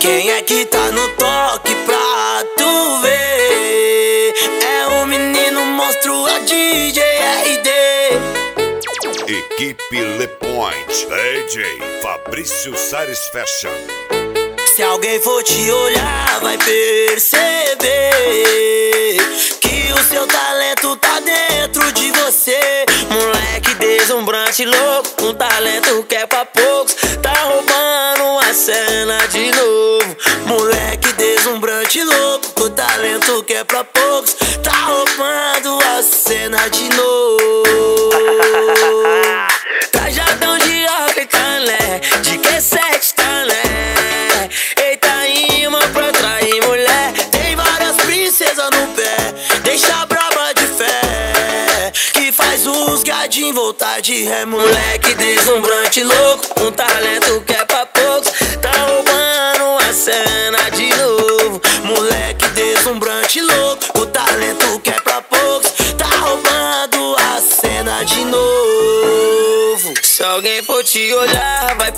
Quem é que tá no toque pra tu ver? É o menino monstro, a DJ RD. Equipe Le Point, DJ Fabrício Sares Fashion. Se alguém for te olhar, vai perceber que o seu talento tá dentro de você. Moleque deslumbrante, louco, um talento que é pra poucos, tá roubando a cena de novo. Moleque deslumbrante, louco, um talento que é pra poucos, tá roubando a cena de novo. Trajadão de rock, talé, de Q7, talé. Eita, imã pra atrair mulher. Tem várias princesas no pé, deixa braba de fé, que faz os gadinhos voltar de ré. Moleque deslumbrante, louco, um talento que é pra poucos, tá roubando a cena de novo. Moleque deslumbrante, louco, o talento que é pra poucos, tá roubando a cena de novo. Se alguém for te olhar, vai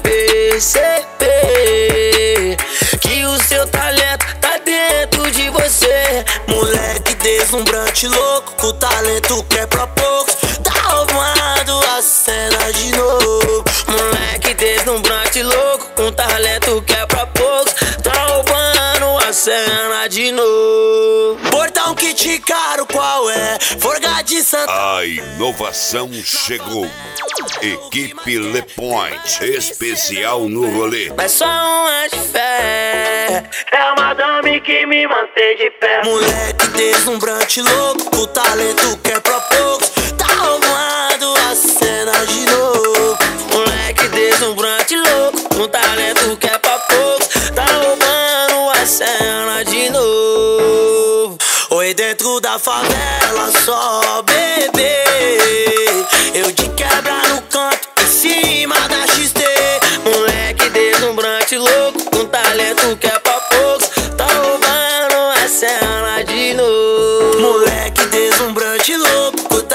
perceber que o seu talento tá dentro de você. Moleque deslumbrante, louco, com talento que é pra poucos, tá roubando a cena de novo. Moleque deslumbrante, louco, com talento que é pra poucos, tá roubando a cena de novo. Portão kit caro, qual é? Forga de Santa. A inovação chegou. Equipe Le Point, especial no rolê. Mas só uma de fé, é a madame que me mantém de pé. Moleque deslumbrante, louco, o talento que é pra poucos, tá roubando a cena de novo. Moleque deslumbrante, louco, o talento que é pra poucos, tá roubando a cena de novo. Oi, dentro da favela só bebê, eu de quebra no canto, em cima da XT. Moleque deslumbrante, louco, com talento que é pra poucos, tá roubando a cena de novo. Moleque deslumbrante, louco, com